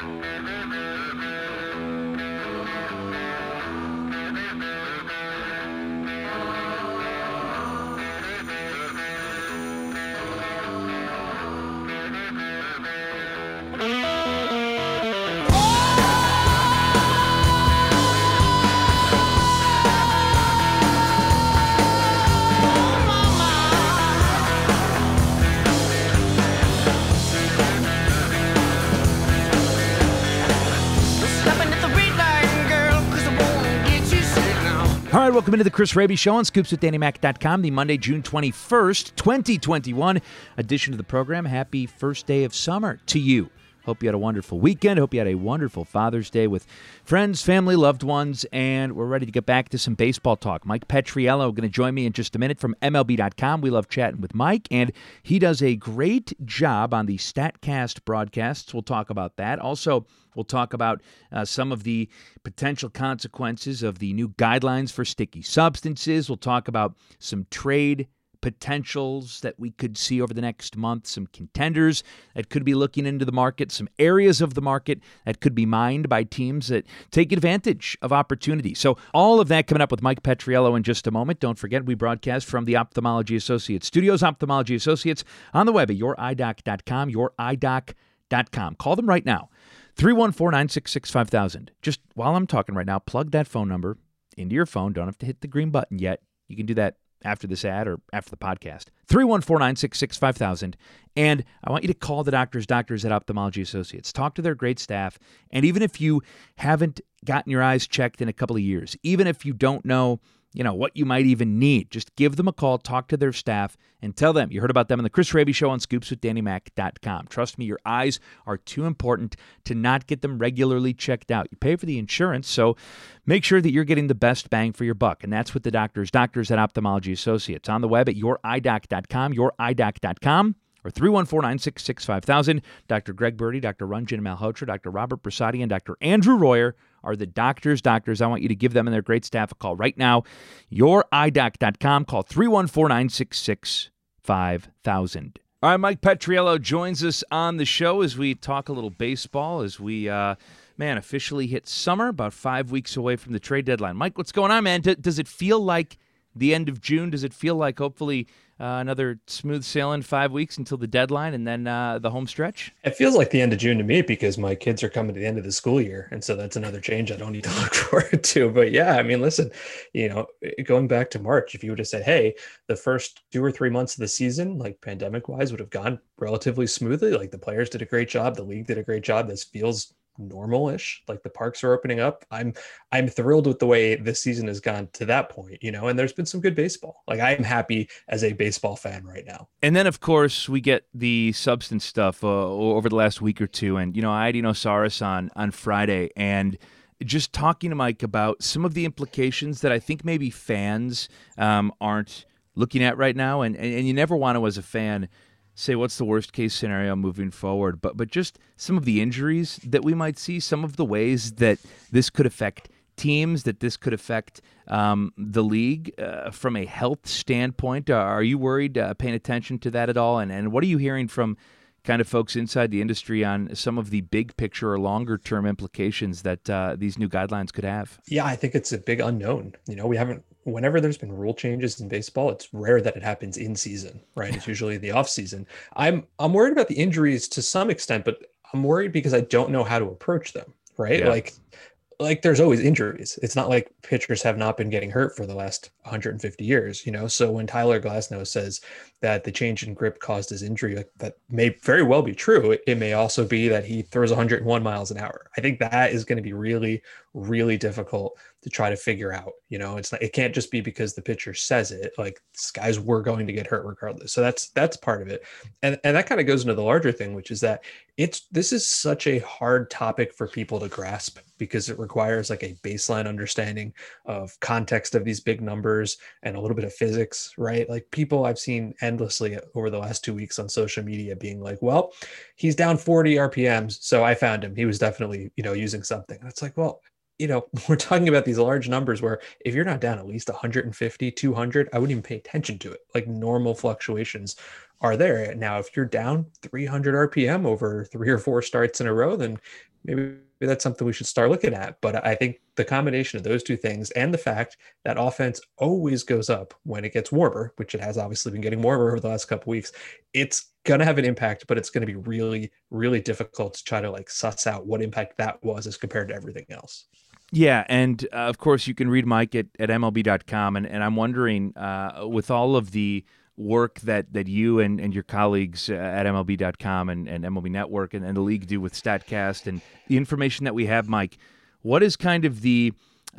All right, welcome into the Chris Raby Show on ScoopsWithDannyMac.com, the Monday, June 21st, 2021 edition of the program. Happy first day of summer to you. Hope you had a wonderful weekend. Hope you had a wonderful Father's Day with friends, family, loved ones, and we're ready to get back to some baseball talk. Mike Petriello going to join me in just a minute from MLB.com. We love chatting with Mike, and he does a great job on the StatCast broadcasts. We'll talk about that. Also, we'll talk about some of the potential consequences of the new guidelines for sticky substances. We'll talk about some trade potentials that we could see over the next month, some contenders that could be looking into the market, some areas of the market that could be mined by teams that take advantage of opportunity. So all of that coming up with Mike Petriello in just a moment. Don't forget, we broadcast from the Ophthalmology Associates Studios. Ophthalmology Associates on the web at youridoc.com, youridoc.com. Call them right now, 314-966-5000. Just while I'm talking right now, plug that phone number into your phone. Don't have to hit the green button yet. You can do that after this ad or after the podcast. 314-966-5000. And I want you to call the doctors at Ophthalmology Associates. Talk to their great staff. And even if you haven't gotten your eyes checked in a couple of years, even if you don't know, what you might even need, just give them a call, talk to their staff, and tell them you heard about them on the Chris Raby Show on ScoopsWithDannyMac.com. Trust me, your eyes are too important to not get them regularly checked out. You pay for the insurance, so make sure that you're getting the best bang for your buck, and that's what the doctors at Ophthalmology Associates. On the web at youridoc.com, youridoc.com, or 314-966-5000. Dr. Greg Birdie, Dr. Ranjan Malhotra, Dr. Robert Brasati, and Dr. Andrew Royer are the doctors. I want you to give them and their great staff a call right now. youridoc.com. Call 314-966-5000. All right, Mike Petriello joins us on the show as we talk a little baseball, as we, officially hit summer, about 5 weeks away from the trade deadline. Mike, what's going on, man? Does it feel like the end of June? Does it feel like hopefully another smooth sailing 5 weeks until the deadline and then the home stretch? It feels like the end of June to me because my kids are coming to the end of the school year. And so that's another change I don't need to look forward to. But yeah, I mean, listen, going back to March, if you would have said, hey, the first 2 or 3 months of the season, like pandemic wise, would have gone relatively smoothly. Like the players did a great job. The league did a great job. This feels normal-ish, like the parks are opening up. I'm thrilled with the way this season has gone to that point, and there's been some good baseball. Like I'm happy as a baseball fan right now. And then of course we get the substance stuff over the last week or two, and I had Osiris on Friday, and just talking to Mike about some of the implications that I think maybe fans aren't looking at right now, and you never want to, as a fan, say what's the worst case scenario moving forward, but just some of the injuries that we might see, some of the ways that this could affect teams, that this could affect the league from a health standpoint. Are you worried, paying attention to that at all? And what are you hearing from kind of folks inside the industry on some of the big picture or longer term implications that these new guidelines could have? Yeah, I think it's a big unknown. Whenever there's been rule changes in baseball, it's rare that it happens in season, right? It's usually the off season. I'm worried about the injuries to some extent, but I'm worried because I don't know how to approach them, right? Yeah. Like there's always injuries. It's not like pitchers have not been getting hurt for the last 150 years, So when Tyler Glasnow says that the change in grip caused his injury, like that may very well be true. It may also be that he throws 101 miles an hour. I think that is going to be really, really difficult to try to figure out. It can't just be because the pitcher says it. Like these guys were going to get hurt regardless. So that's part of it. And that kind of goes into the larger thing, which is that this is such a hard topic for people to grasp because it requires like a baseline understanding of context of these big numbers and a little bit of physics, right? Like people I've seen endlessly over the last 2 weeks on social media being like, well, he's down 40 RPMs. So I found him. He was definitely, using something. And it's like, well, we're talking about these large numbers where if you're not down at least 150, 200, I wouldn't even pay attention to it. Like normal fluctuations are there. Now, if you're down 300 RPM over 3 or 4 starts in a row, then maybe that's something we should start looking at. But I think the combination of those two things and the fact that offense always goes up when it gets warmer, which it has obviously been getting warmer over the last couple of weeks, it's going to have an impact, but it's going to be really, really difficult to try to like suss out what impact that was as compared to everything else. Yeah, and of course you can read Mike at MLB.com, and I'm wondering, with all of the work that you and your colleagues at MLB.com and MLB Network and the league do with StatCast and the information that we have, Mike, what is kind of the,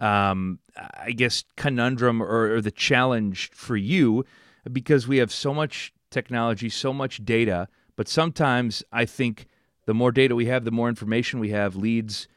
I guess, conundrum or the challenge for you? Because we have so much technology, so much data, but sometimes I think the more data we have, the more information we have leads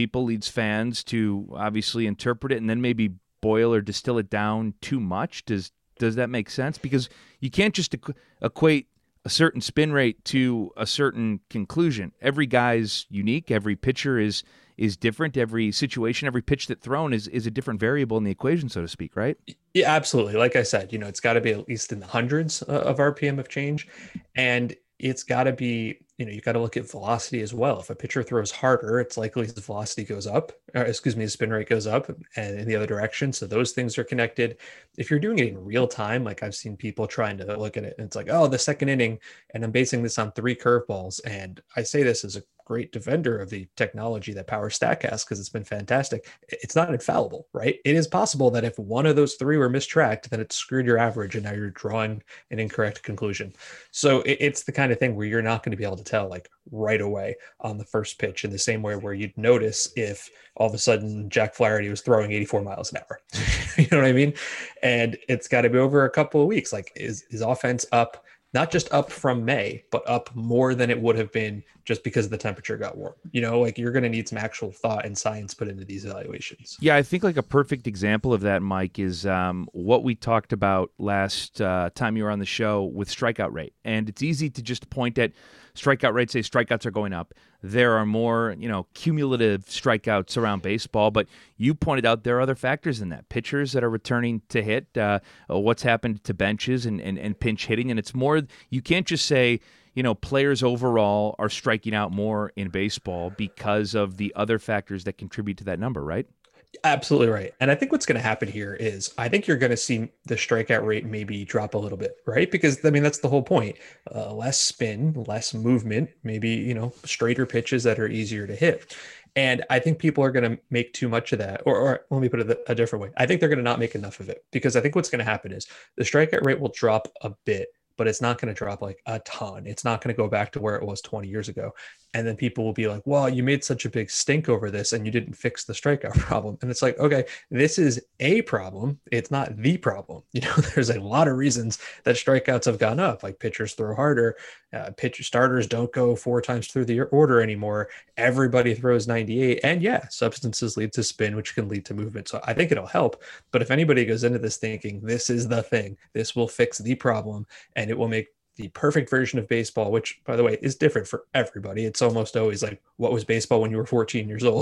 fans to obviously interpret it and then maybe boil or distill it down too much. Does that make sense? Because you can't just equate a certain spin rate to a certain conclusion. Every guy's unique. Every pitcher is different. Every situation, every pitch that's thrown is a different variable in the equation, so to speak, right? Yeah, absolutely. Like I said, it's got to be at least in the hundreds of RPM of change. And it's got to be, you got to look at velocity as well. If a pitcher throws harder, it's likely his velocity goes up, his spin rate goes up and in the other direction. So those things are connected. If you're doing it in real time, like I've seen people trying to look at it and it's like, oh, the second inning, and I'm basing this on 3 curveballs. And I say this as a great defender of the technology that powers StatCast because it's been fantastic. It's not infallible, right? It is possible that if one of those 3 were mistracked, then it screwed your average and now you're drawing an incorrect conclusion. So it's the kind of thing where you're not going to be able to tell like right away on the first pitch in the same way where you'd notice if all of a sudden Jack Flaherty was throwing 84 miles an hour. You know what I mean? And it's got to be over a couple of weeks. Like is offense up? Not just up from May, but up more than it would have been just because the temperature got warm. Like you're going to need some actual thought and science put into these evaluations. Yeah, I think like a perfect example of that, Mike, is what we talked about last time you were on the show with strikeout rate. And it's easy to just point at strikeout rate, say strikeouts are going up. There are more, cumulative strikeouts around baseball, but you pointed out there are other factors in that. Pitchers that are returning to hit, what's happened to benches and pinch hitting. And it's more, you can't just say, players overall are striking out more in baseball because of the other factors that contribute to that number, right? Absolutely right. And I think what's going to happen here is I think you're going to see the strikeout rate maybe drop a little bit, right? Because that's the whole point. Less spin, less movement, maybe, straighter pitches that are easier to hit. And I think people are going to make too much of that. Or let me put it a different way. I think they're going to not make enough of it because I think what's going to happen is the strikeout rate will drop a bit, but it's not going to drop like a ton. It's not going to go back to where it was 20 years ago. And then people will be like, well, you made such a big stink over this and you didn't fix the strikeout problem. And it's like, okay, this is a problem. It's not the problem. There's a lot of reasons that strikeouts have gone up. Like pitchers throw harder, pitcher starters don't go 4 times through the order anymore. Everybody throws 98. And yeah, substances lead to spin, which can lead to movement. So I think it'll help. But if anybody goes into this thinking this is the thing, this will fix the problem and it will make the perfect version of baseball, which by the way is different for everybody. It's almost always like, what was baseball when you were 14 years old?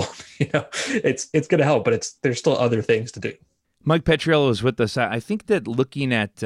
It's going to help, but there's still other things to do. Mike Petriello is with us. I think that looking at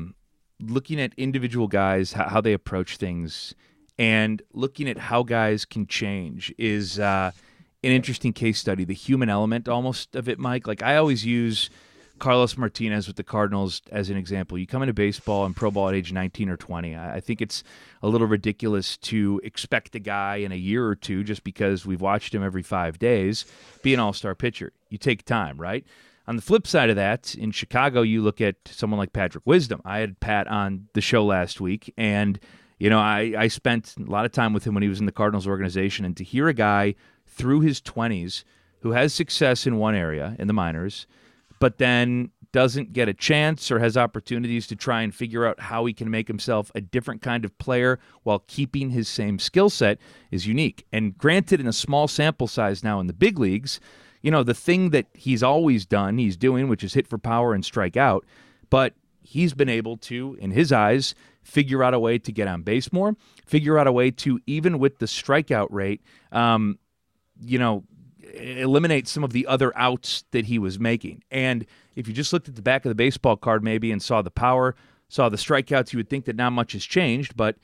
individual guys, how they approach things, and looking at how guys can change is an interesting case study. The human element almost of it, Mike. Like I always use Carlos Martinez with the Cardinals as an example. You come into baseball and pro ball at age 19 or 20. I think it's a little ridiculous to expect a guy in a year or two, just because we've watched him every 5 days, be an all-star pitcher. You take time, right? On the flip side of that, in Chicago, you look at someone like Patrick Wisdom. I had Pat on the show last week, and I spent a lot of time with him when he was in the Cardinals organization, and to hear a guy through his 20s who has success in one area, in the minors, but then doesn't get a chance or has opportunities to try and figure out how he can make himself a different kind of player while keeping his same skill set is unique. And granted, in a small sample size now in the big leagues, the thing that he's always done, he's doing, which is hit for power and strike out, but he's been able to, in his eyes, figure out a way to get on base more, figure out a way to, even with the strikeout rate, eliminate some of the other outs that he was making. And if you just looked at the back of the baseball card maybe and saw the power, saw the strikeouts, you would think that not much has changed. But,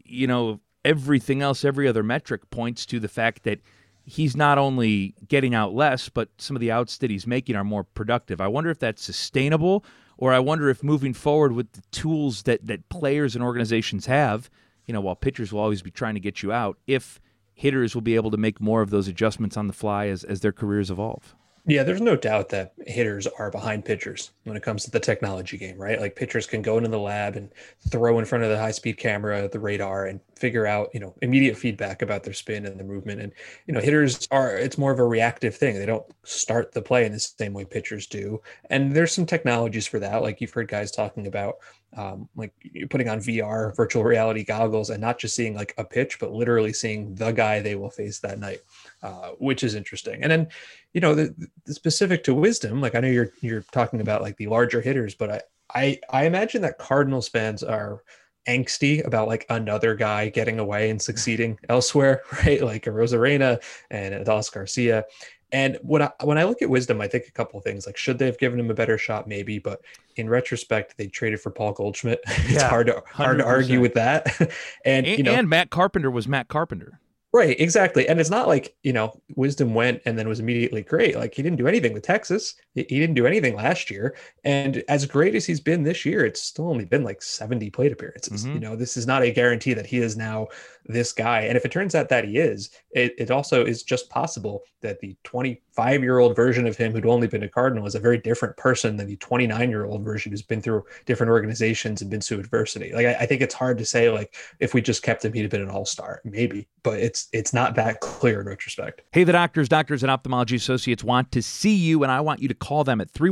everything else, every other metric points to the fact that he's not only getting out less, but some of the outs that he's making are more productive. I wonder if that's sustainable, or I wonder if moving forward with the tools that players and organizations have, while pitchers will always be trying to get you out, if hitters will be able to make more of those adjustments on the fly as their careers evolve. Yeah, there's no doubt that hitters are behind pitchers when it comes to the technology game, right? Like pitchers can go into the lab and throw in front of the high-speed camera, the radar, and figure out, immediate feedback about their spin and their movement. And, hitters it's more of a reactive thing. They don't start the play in the same way pitchers do. And there's some technologies for that. Like you've heard guys talking about, like putting on VR, virtual reality goggles, and not just seeing like a pitch, but literally seeing the guy they will face that night, which is interesting. And then, the specific to Wisdom, like I know you're talking about like the larger hitters, but I imagine that Cardinals fans are angsty about like another guy getting away and succeeding elsewhere, right? Like a Rosarena and Adolis Garcia. And when I look at Wisdom, I think a couple of things. Like, should they have given him a better shot? Maybe, but in retrospect, they traded for Paul Goldschmidt. It's hard to argue with that. and Matt Carpenter was Matt Carpenter. Right, exactly. And it's not like, Wisdom went and then was immediately great. Like he didn't do anything with Texas. He didn't do anything last year. And as great as he's been this year, it's still only been like 70 plate appearances. Mm-hmm. This is not a guarantee that he is now this guy. And if it turns out that he is, it also is just possible that the 25-year-old version of him who'd only been a Cardinal is a very different person than the 29-year-old version who's been through different organizations and been through adversity. Like I think it's hard to say like if we just kept him, he'd have been an all-star, maybe, but it's not that clear in retrospect. Hey, the doctors and Ophthalmology Associates want to see you, and I want you to call them at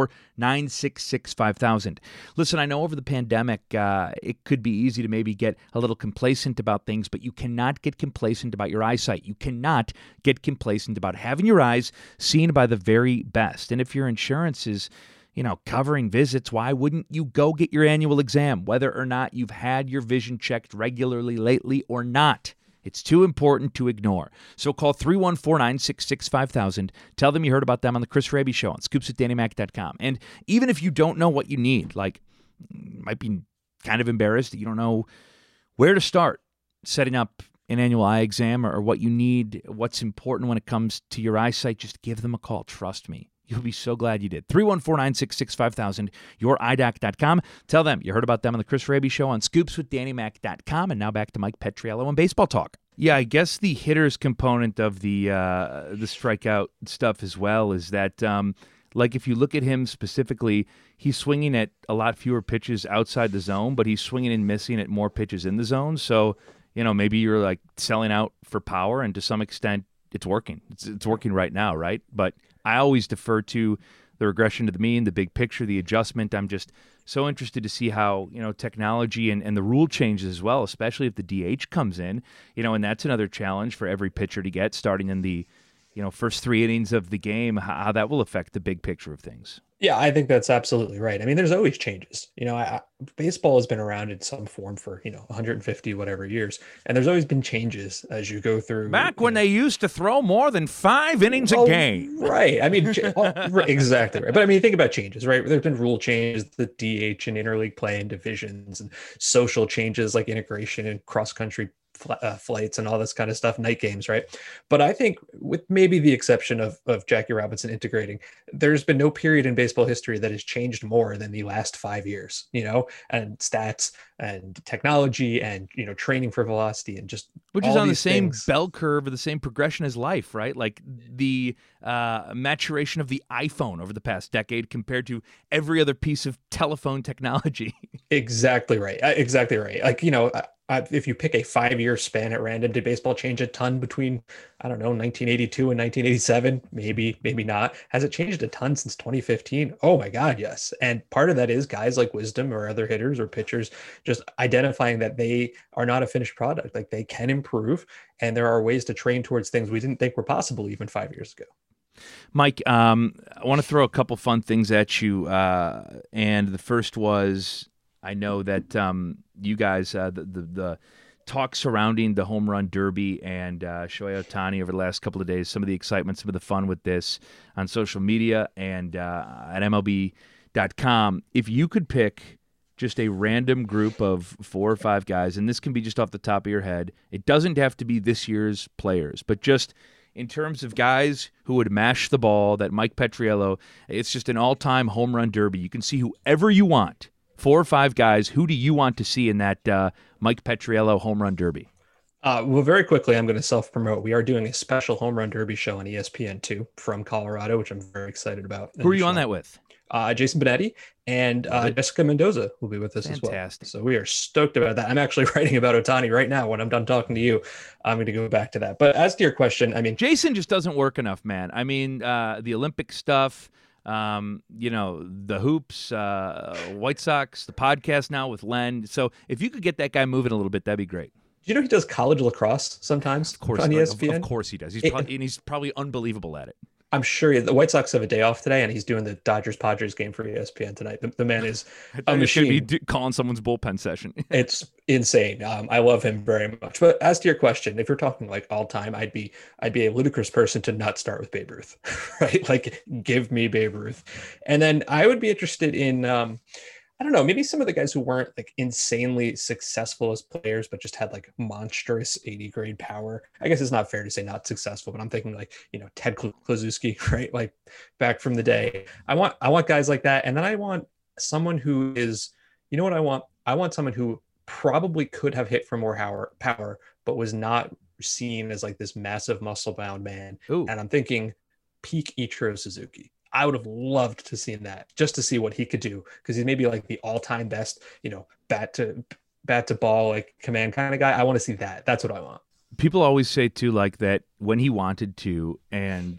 314-966-5000. Listen, I know over the pandemic, it could be easy to maybe get a little complacent about things, but you cannot get complacent about your eyesight. You cannot get complacent about having your eyes seen by the very best. And if your insurance is, covering visits, why wouldn't you go get your annual exam, whether or not you've had your vision checked regularly lately or not? It's too important to ignore. So call 314-966-5000. Tell them you heard about them on the Chris Raby Show on scoopswithdannymac.com. And even if you don't know what you need, like you might be kind of embarrassed that you don't know where to start setting up an annual eye exam or what you need, what's important when it comes to your eyesight, just give them a call. Trust me. You'll be so glad you did. 314-966-5000, youreyedoctor.com. Tell them you heard about them on the Chris Raby Show on scoopswithdannymac.com. And now back to Mike Petriello and Baseball Talk. Yeah, I guess the hitters component of the strikeout stuff as well is that, like if you look at him specifically, he's swinging at a lot fewer pitches outside the zone, but he's swinging and missing at more pitches in the zone. So, maybe you're like selling out for power, and to some extent, it's working. It's working right now, right? But I always defer to the regression to the mean, the big picture, the adjustment. I'm just so interested to see how, technology and the rule changes as well, especially if the DH comes in, and that's another challenge for every pitcher to get starting in the, first 3 innings of the game, how that will affect the big picture of things. Yeah, I think that's absolutely right. I mean, there's always changes. Baseball has been around in some form for, 150 whatever years. And there's always been changes as you go through. Back when they used to throw more than 5 innings a game. Right. I mean, exactly right. But I mean, think about changes, right? There's been rule changes, the DH and interleague play and divisions, and social changes like integration and cross-country flights and all this kind of stuff, night games, right? But I think with maybe the exception of Jackie Robinson integrating, there's been no period in baseball history that has changed more than the last 5 years, and stats and technology and, training for velocity and just which is on the same bell curve or the same progression as life, right? Like the maturation of the iPhone over the past decade compared to every other piece of telephone technology. Exactly right. Exactly right. Like, if you pick a 5-year span at random, did baseball change a ton between, 1982 and 1987? Maybe, maybe not. Has it changed a ton since 2015? Oh my God, yes. And part of that is guys like Wisdom or other hitters or pitchers just identifying that they are not a finished product. Like they can improve, and there are ways to train towards things we didn't think were possible even 5 years ago. Mike, I want to throw a couple fun things at you. And the first was, I know that you guys, the talk surrounding the home run derby and Shohei Ohtani over the last couple of days, some of the excitement, some of the fun with this on social media and at MLB.com. If you could pick just a random group of 4 or 5 guys, and this can be just off the top of your head, it doesn't have to be this year's players, but just in terms of guys who would mash the ball, that Mike Petriello, it's just an all-time home run derby. You can see whoever you want. 4 or 5 guys, who do you want to see in that Mike Petriello home run derby? Well, very quickly, I'm going to self-promote. We are doing a special home run derby show on ESPN2 from Colorado, which I'm very excited about. Who are you on that with? Jason Benetti and Jessica Mendoza will be with us as well. So we are stoked about that. I'm actually writing about Ohtani right now. When I'm done talking to you, I'm going to go back to that. But as to your question, I mean, Jason just doesn't work enough, man. I mean, the Olympic stuff, the hoops, White Sox, the podcast now with Len. So if you could get that guy moving a little bit, that'd be great. Do you know he does college lacrosse sometimes? Of course, on ESPN? Of course he does. He's probably unbelievable at it. I'm sure the White Sox have a day off today, and he's doing the Dodgers-Padres game for ESPN tonight. The man is a machine. Should be calling someone's bullpen session. It's insane. I love him very much. But as to your question, if you're talking like all time, I'd be a ludicrous person to not start with Babe Ruth, right? Like, give me Babe Ruth, and then I would be interested in. I don't know, maybe some of the guys who weren't like insanely successful as players, but just had like monstrous 80 grade power. I guess it's not fair to say not successful, but I'm thinking like, Ted Kluszewski, right? Like back from the day. I want guys like that. And then I want someone who is, you know what I want? I want someone who probably could have hit for more power, but was not seen as like this massive muscle bound man. Ooh. And I'm thinking peak Ichiro Suzuki. I would have loved to see that just to see what he could do, because he's maybe like the all-time best, bat to ball, like command kind of guy. I want to see that. That's what I want. People always say too, like that when he wanted to, and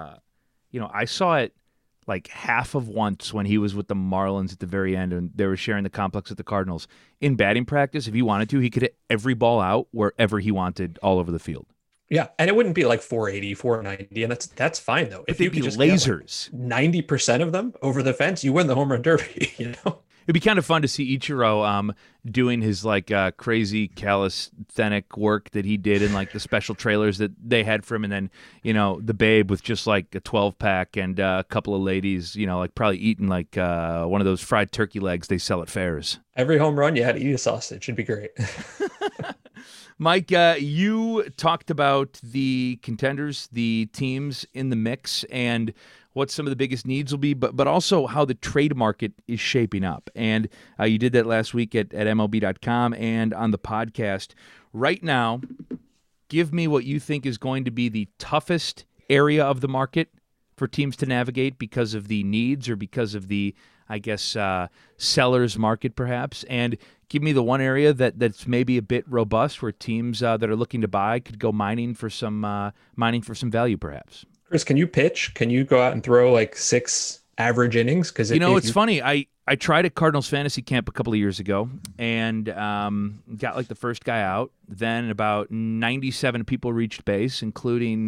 I saw it like half of once when he was with the Marlins at the very end, and they were sharing the complex with the Cardinals. In batting practice, if he wanted to, he could hit every ball out wherever he wanted, all over the field. Yeah, and it wouldn't be like 480, 490, and that's fine though. If you could just lasers, like 90% of them over the fence, you win the home run derby. It'd be kind of fun to see Ichiro doing his like crazy calisthenic work that he did in like the special trailers that they had for him, and then the Babe with just like a 12-pack and a couple of ladies, like probably eating like one of those fried turkey legs they sell at fairs. Every home run, you had to eat a sausage. It'd be great. Mike, you talked about the contenders, the teams in the mix, and what some of the biggest needs will be, but also how the trade market is shaping up. And you did that last week at MLB.com and on the podcast. Right now, give me what you think is going to be the toughest area of the market for teams to navigate because of the needs or because of the, I guess, seller's market perhaps, and give me the one area that's maybe a bit robust where teams that are looking to buy could go mining for some value perhaps. Chris, can you pitch? Can you go out and throw like 6 average innings? Because it's funny. I tried at Cardinals Fantasy Camp a couple of years ago and got like the first guy out. Then about 97 people reached base, including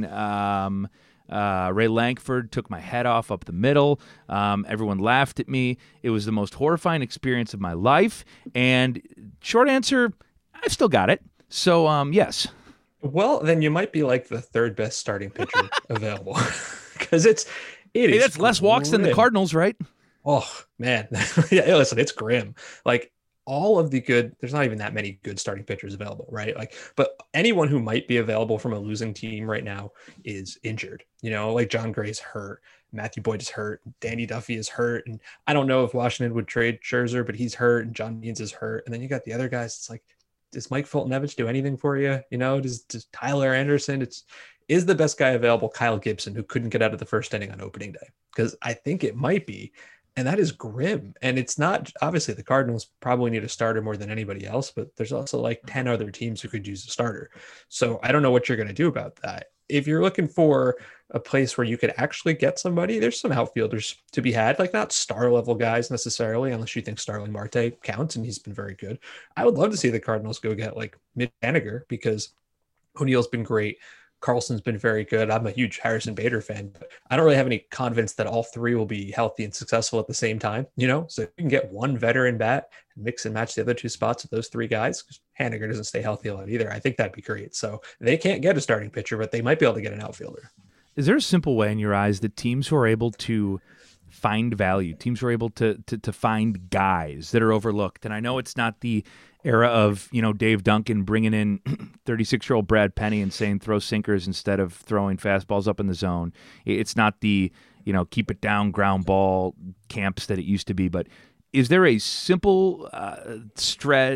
Ray Lankford. Took my head off up the middle. Everyone laughed at me. It was the most horrifying experience of my life. And short answer, I've still got it. So yes. Well, then you might be like the 3rd best starting pitcher available, because it is. That's less walks than the Cardinals, right? Oh man, yeah. Listen, it's grim. Like all of the good. There's not even that many good starting pitchers available, right? Like, but anyone who might be available from a losing team right now is injured. Like John Gray's hurt, Matthew Boyd is hurt, Danny Duffy is hurt, and I don't know if Washington would trade Scherzer, but he's hurt, and John Means is hurt, and then you got the other guys. It's like, does Mike Fulton-Evans do anything for you? Does Tyler Anderson? Is the best guy available Kyle Gibson, who couldn't get out of the first inning on opening day? Because I think it might be, and that is grim. And it's not, obviously the Cardinals probably need a starter more than anybody else, but there's also like 10 other teams who could use a starter. So I don't know what you're going to do about that. If you're looking for a place where you could actually get somebody, there's some outfielders to be had, like not star level guys necessarily, unless you think Starling Marte counts, and he's been very good. I would love to see the Cardinals go get like Mitch Haniger, because O'Neill's been great. Carlson's been very good. I'm a huge Harrison Bader fan, but I don't really have any confidence that all three will be healthy and successful at the same time, So you can get one veteran bat and mix and match the other two spots with those three guys. Haniger doesn't stay healthy a lot either. I think that'd be great. So they can't get a starting pitcher, but they might be able to get an outfielder. Is there a simple way in your eyes that teams who are able to find value, teams who are able to find guys that are overlooked? And I know it's not the era of, Dave Duncan bringing in 36-year-old Brad Penny and saying throw sinkers instead of throwing fastballs up in the zone. It's not the, keep it down ground ball camps that it used to be. But is there a simple string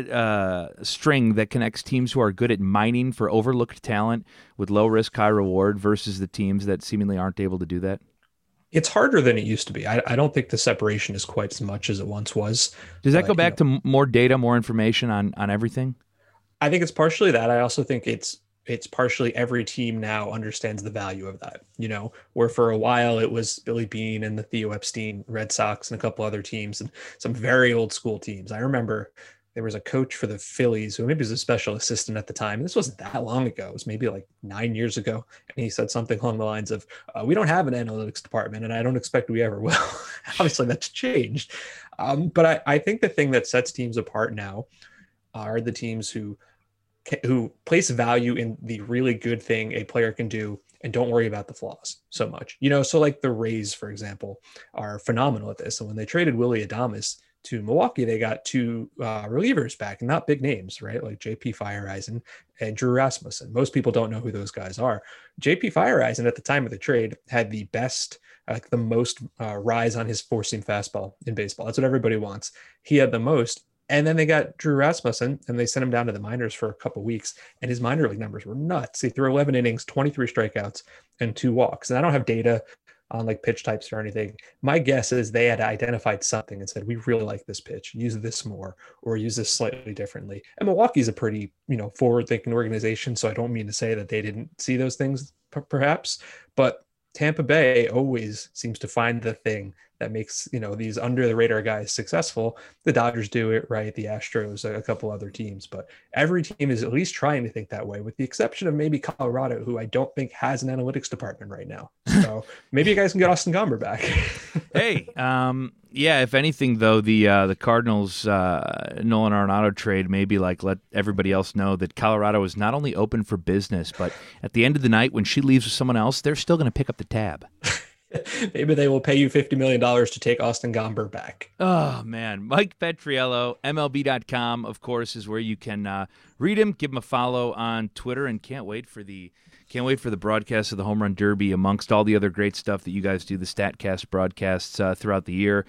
that connects teams who are good at mining for overlooked talent with low risk, high reward versus the teams that seemingly aren't able to do that? It's harder than it used to be. I don't think the separation is quite as much as it once was. Does that go back to more data, more information on everything? I think it's partially that. I also think it's partially every team now understands the value of that, where for a while it was Billy Beane and the Theo Epstein Red Sox and a couple other teams and some very old school teams. I remember there was a coach for the Phillies who maybe was a special assistant at the time. This wasn't that long ago. It was maybe like 9 years ago. And he said something along the lines of, we don't have an analytics department and I don't expect we ever will. Obviously that's changed. But I think the thing that sets teams apart now are the teams who place value in the really good thing a player can do and don't worry about the flaws so much. So like the Rays, for example, are phenomenal at this. And when they traded Willy Adames to Milwaukee, they got two relievers back, and not big names, right? Like JP Feyereisen and Drew Rasmussen. Most people don't know who those guys are. JP Feyereisen at the time of the trade had the best, the most rise on his four-seam fastball in baseball. That's what everybody wants. He had the most. And then they got Drew Rasmussen, and they sent him down to the minors for a couple weeks, and his minor league numbers were nuts. He threw 11 innings, 23 strikeouts, and 2 walks. And I don't have data on like pitch types or anything. My guess is they had identified something and said, we really like this pitch, use this more, or use this slightly differently. And Milwaukee's a pretty, forward-thinking organization, so I don't mean to say that they didn't see those things perhaps, but Tampa Bay always seems to find the thing that makes, these under the radar guys successful. The Dodgers do it, right? The Astros, a couple other teams, but every team is at least trying to think that way, with the exception of maybe Colorado, who I don't think has an analytics department right now. So maybe you guys can get Austin Gomber back. Hey, yeah, if anything, though, the Cardinals Nolan Arenado trade maybe like let everybody else know that Colorado is not only open for business, but at the end of the night, when she leaves with someone else, they're still going to pick up the tab. Maybe they will pay you $50 million to take Austin Gomber back. Oh, man. Mike Petriello, MLB.com, of course, is where you can read him, give him a follow on Twitter, and can't wait for the broadcast of the Home Run Derby amongst all the other great stuff that you guys do, the StatCast broadcasts throughout the year.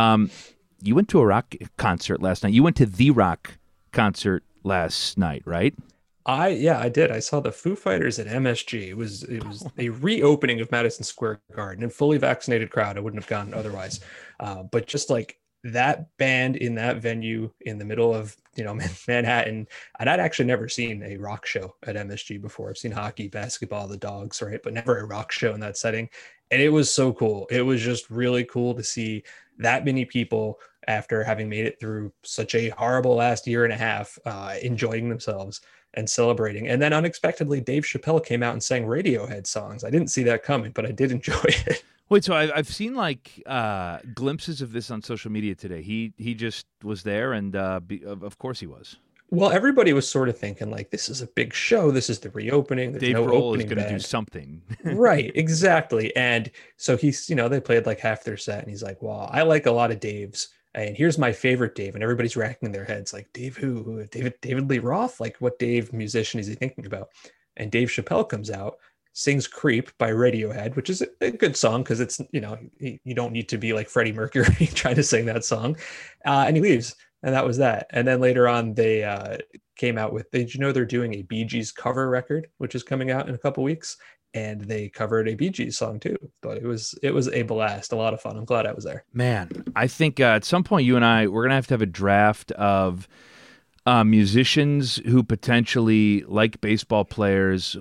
You went to a rock concert last night. You went to the rock concert last night, right? I did. I saw the Foo Fighters at MSG. It was a reopening of Madison Square Garden, and fully vaccinated crowd. I wouldn't have gone otherwise. But just like that band in that venue in the middle of Manhattan, and I'd actually never seen a rock show at MSG before. I've seen hockey, basketball, the Dogs, right, but never a rock show in that setting. And it was so cool. It was just really cool to see that many people, after having made it through such a horrible last year and a half, enjoying themselves and celebrating. And then unexpectedly, Dave Chappelle came out and sang Radiohead songs. I didn't see that coming, but I did enjoy it. Wait, so I've seen like glimpses of this on social media today. He just was there, and of course he was. Well, everybody was sort of thinking like, this is a big show. This is the reopening. There's Dave no Grohl is going to do something. Right, exactly. And so he's, they played like half their set, and he's like, well, I like a lot of Dave's. And here's my favorite Dave, and everybody's racking their heads like, Dave who? David Lee Roth? Like, what Dave musician is he thinking about? And Dave Chappelle comes out, sings Creep by Radiohead, which is a good song because it's, you don't need to be like Freddie Mercury trying to sing that song. And he leaves, and that was that. And then later on, they came out with, did you know they're doing a Bee Gees cover record, which is coming out in a couple weeks? And they covered a Bee Gees song too. But it was a blast, a lot of fun. I'm glad I was there. Man, I think at some point you and I, we're going to have a draft of musicians who potentially, like baseball players,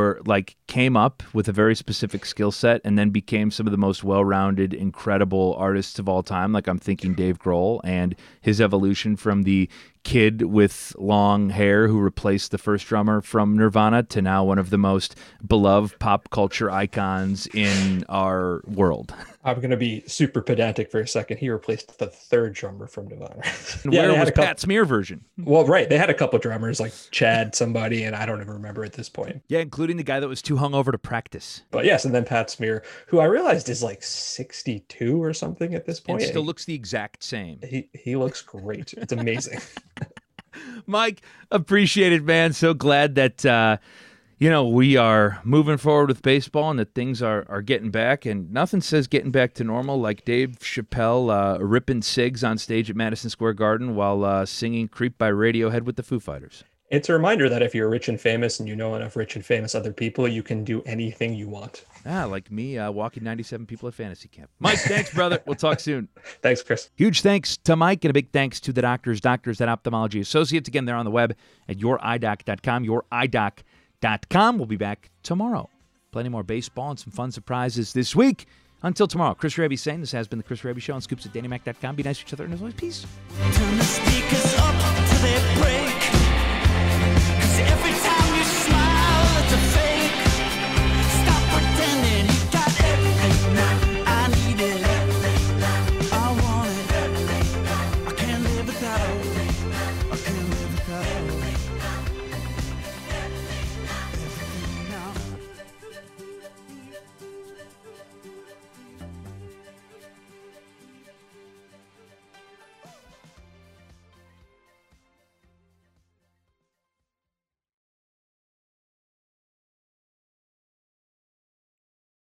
came up with a very specific skill set and then became some of the most well-rounded, incredible artists of all time. Like I'm thinking Dave Grohl and his evolution from the kid with long hair who replaced the first drummer from Nirvana to now one of the most beloved pop culture icons in our world. I'm going to be super pedantic for a second. He replaced the third drummer from Nirvana. Where was Pat Smear version? Well, right. They had a couple drummers like Chad somebody, and I don't even remember at this point. Yeah, including the guy that was too hungover to practice. But yes, and then Pat Smear, who I realized is like 62 or something at this point. And still looks the exact same. He looks great. It's amazing. Mike, appreciate it, man. So glad that, we are moving forward with baseball and that things are getting back. And nothing says getting back to normal like Dave Chappelle ripping cigs on stage at Madison Square Garden while singing Creep by Radiohead with the Foo Fighters. It's a reminder that if you're rich and famous and you know enough rich and famous other people, you can do anything you want. Like me walking 97 people at fantasy camp. Mike, thanks, brother. We'll talk soon. Thanks, Chris. Huge thanks to Mike and a big thanks to the doctors at Ophthalmology Associates. Again, they're on the web at youridoc.com, youridoc.com. We'll be back tomorrow. Plenty more baseball and some fun surprises this week. Until tomorrow, Chris Raby saying this has been the Chris Raby Show on scoops at DannyMac.com. Be nice to each other and as always, peace. Turn the speakers up to their praise.